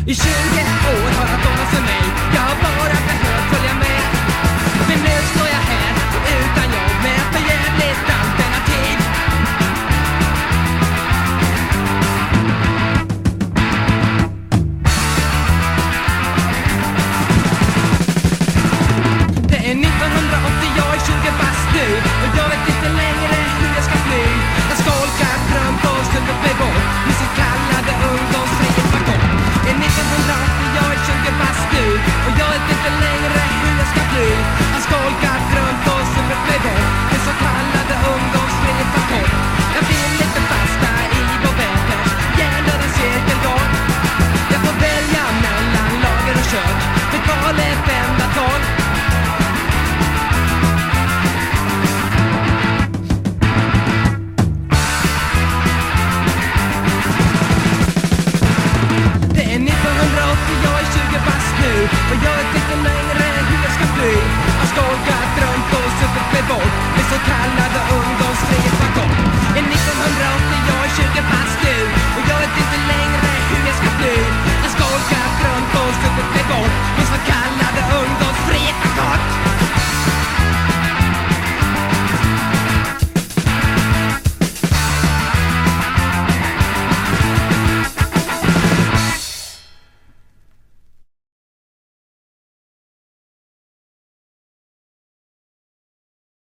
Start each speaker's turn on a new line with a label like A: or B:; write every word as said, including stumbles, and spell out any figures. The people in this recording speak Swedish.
A: I tjugo år har jag gått för mig. Jag har bara behövt följa med. Men nu står jag här utan jobb med ett förjävligt alternativ. Det är nittonhundraåttio, jag är tjugo bast nu. Och jag vet inte längre hur jag ska fly. Jag skolkar fram på stället med bort med sin kallade ungdomsfrihet var gott. Det är nittonhundraåttio, jag är tjugo bast nu. Och jag vet inte längre hur jag ska fly. Jag skolkar